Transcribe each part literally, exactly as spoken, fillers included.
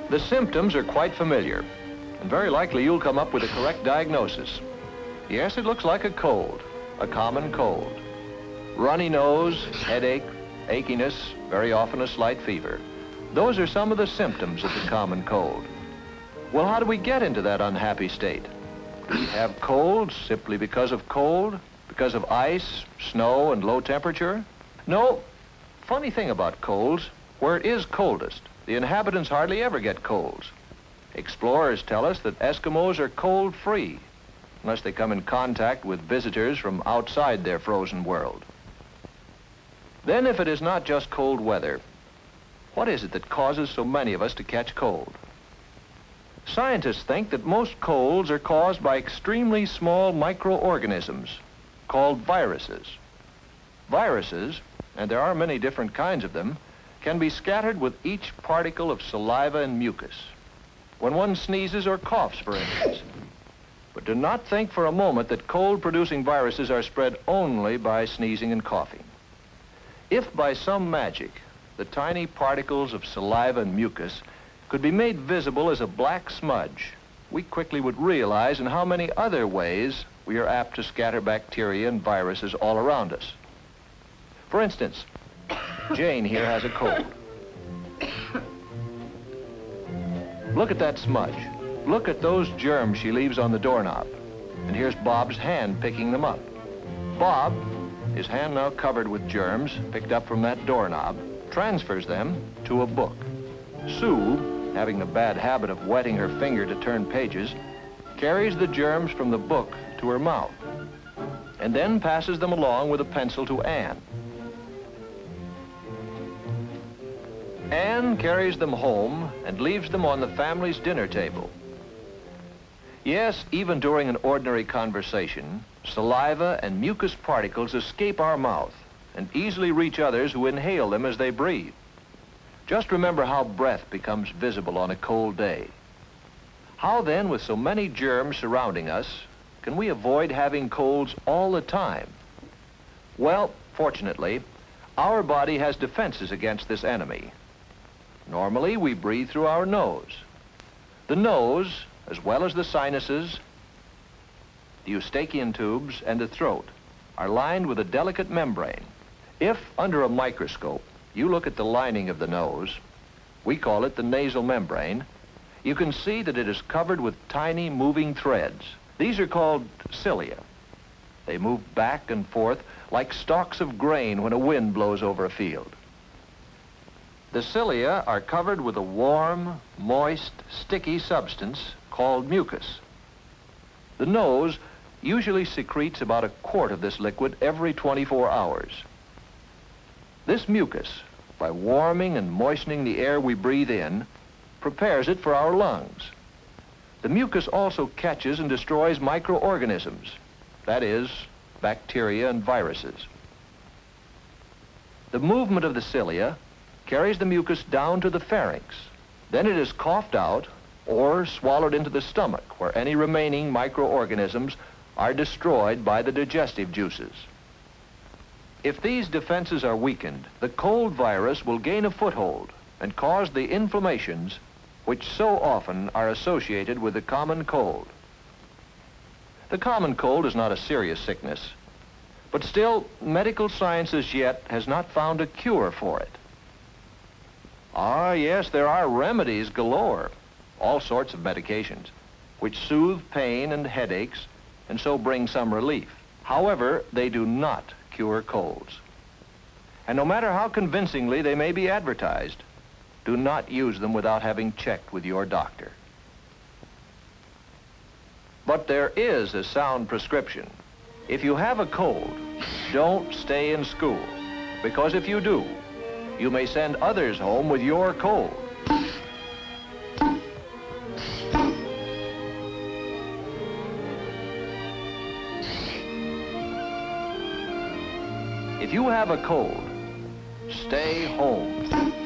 The symptoms are quite familiar, and very likely you'll come up with a correct diagnosis. Yes, it looks like a cold, a common cold. Runny nose, headache, achiness, very often a slight fever. Those are some of the symptoms of the common cold. Well, how do we get into that unhappy state? Do we have colds simply because of cold, because of ice, snow, and low temperature? No. Funny thing about colds, where it is coldest, the inhabitants hardly ever get colds. Explorers tell us that Eskimos are cold-free, unless they come in contact with visitors from outside their frozen world. Then, if it is not just cold weather, what is it that causes so many of us to catch cold? Scientists think that most colds are caused by extremely small microorganisms called viruses. Viruses, and there are many different kinds of them, can be scattered with each particle of saliva and mucus. When one sneezes or coughs, for instance. But do not think for a moment that cold-producing viruses are spread only by sneezing and coughing. If by some magic, the tiny particles of saliva and mucus could be made visible as a black smudge, we quickly would realize in how many other ways we are apt to scatter bacteria and viruses all around us. For instance, Jane here has a cold. Look at that smudge. Look at those germs she leaves on the doorknob. And here's Bob's hand picking them up. Bob, his hand now covered with germs picked up from that doorknob, transfers them to a book. Sue, having the bad habit of wetting her finger to turn pages, carries the germs from the book to her mouth, and then passes them along with a pencil to Anne. Anne carries them home and leaves them on the family's dinner table. Yes, even during an ordinary conversation, saliva and mucus particles escape our mouth and easily reach others who inhale them as they breathe. Just remember how breath becomes visible on a cold day. How then, with so many germs surrounding us, can we avoid having colds all the time? Well, fortunately, our body has defenses against this enemy. Normally, we breathe through our nose. The nose, as well as the sinuses, the eustachian tubes, and the throat, are lined with a delicate membrane. If, under a microscope, you look at the lining of the nose, we call it the nasal membrane, you can see that it is covered with tiny moving threads. These are called cilia. They move back and forth like stalks of grain when a wind blows over a field. The cilia are covered with a warm, moist, sticky substance called mucus. The nose usually secretes about a quart of this liquid every twenty-four hours. This mucus, by warming and moistening the air we breathe in, prepares it for our lungs. The mucus also catches and destroys microorganisms, that is, bacteria and viruses. The movement of the cilia carries the mucus down to the pharynx. Then it is coughed out or swallowed into the stomach, where any remaining microorganisms are destroyed by the digestive juices. If these defenses are weakened, the cold virus will gain a foothold and cause the inflammations which so often are associated with the common cold. The common cold is not a serious sickness, but still, medical science as yet has not found a cure for it. Ah, yes, there are remedies galore, all sorts of medications, which soothe pain and headaches and so bring some relief. However, they do not cure colds. And no matter how convincingly they may be advertised, do not use them without having checked with your doctor. But there is a sound prescription. If you have a cold, don't stay in school, because if you do, you may send others home with your cold. If you have a cold, stay home.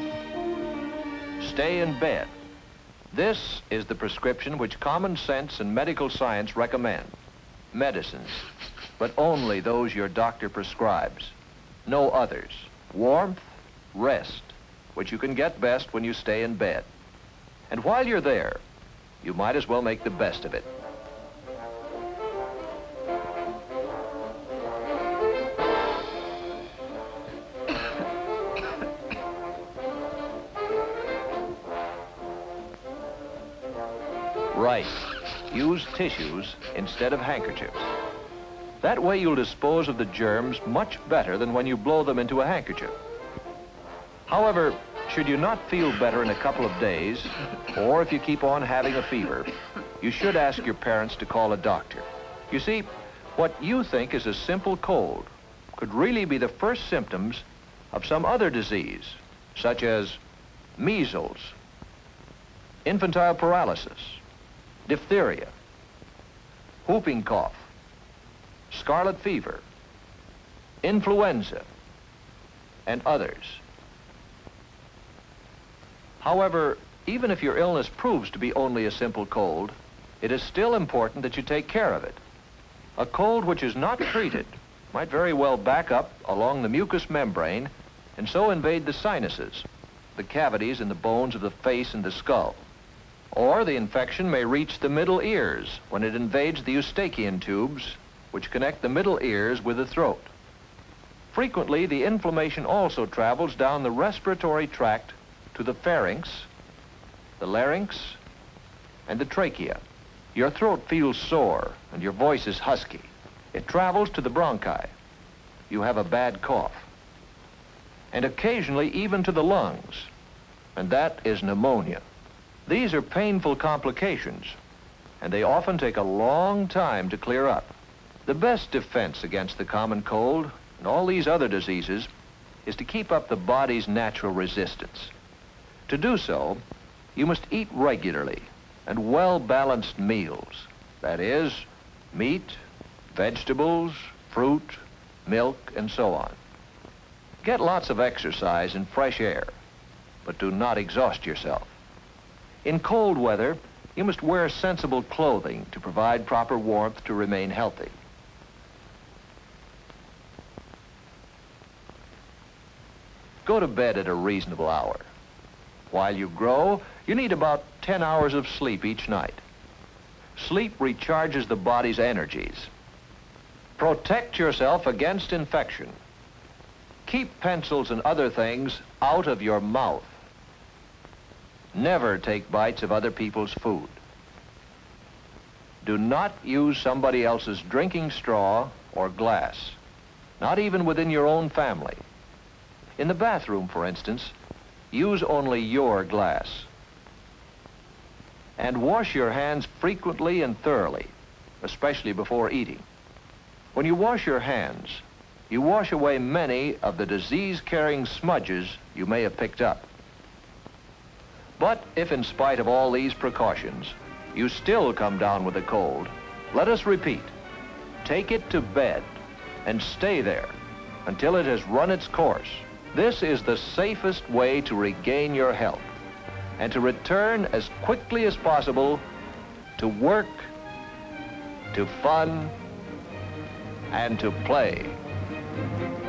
Stay in bed. This is the prescription which common sense and medical science recommend. Medicines, but only those your doctor prescribes. No others. Warmth, rest, which you can get best when you stay in bed. And while you're there, you might as well make the best of it. Right. Use tissues instead of handkerchiefs. That way you'll dispose of the germs much better than when you blow them into a handkerchief. However, should you not feel better in a couple of days, or if you keep on having a fever, you should ask your parents to call a doctor. You see, what you think is a simple cold could really be the first symptoms of some other disease, such as measles, infantile paralysis, diphtheria, whooping cough, scarlet fever, influenza, and others. However, even if your illness proves to be only a simple cold, it is still important that you take care of it. A cold which is not treated might very well back up along the mucous membrane and so invade the sinuses, the cavities in the bones of the face and the skull. Or the infection may reach the middle ears when it invades the eustachian tubes, which connect the middle ears with the throat. Frequently, the inflammation also travels down the respiratory tract to the pharynx, the larynx, and the trachea. Your throat feels sore and your voice is husky. It travels to the bronchi. You have a bad cough. And occasionally even to the lungs, and that is pneumonia. These are painful complications, and they often take a long time to clear up. The best defense against the common cold and all these other diseases is to keep up the body's natural resistance. To do so, you must eat regularly and well-balanced meals. That is, meat, vegetables, fruit, milk, and so on. Get lots of exercise and fresh air, but do not exhaust yourself. In cold weather, you must wear sensible clothing to provide proper warmth to remain healthy. Go to bed at a reasonable hour. While you grow, you need about ten hours of sleep each night. Sleep recharges the body's energies. Protect yourself against infection. Keep pencils and other things out of your mouth. Never take bites of other people's food. Do not use somebody else's drinking straw or glass, not even within your own family. In the bathroom, for instance, use only your glass. And wash your hands frequently and thoroughly, especially before eating. When you wash your hands, you wash away many of the disease-carrying smudges you may have picked up. But if in spite of all these precautions, you still come down with a cold, let us repeat, take it to bed and stay there until it has run its course. This is the safest way to regain your health and to return as quickly as possible to work, to fun, and to play.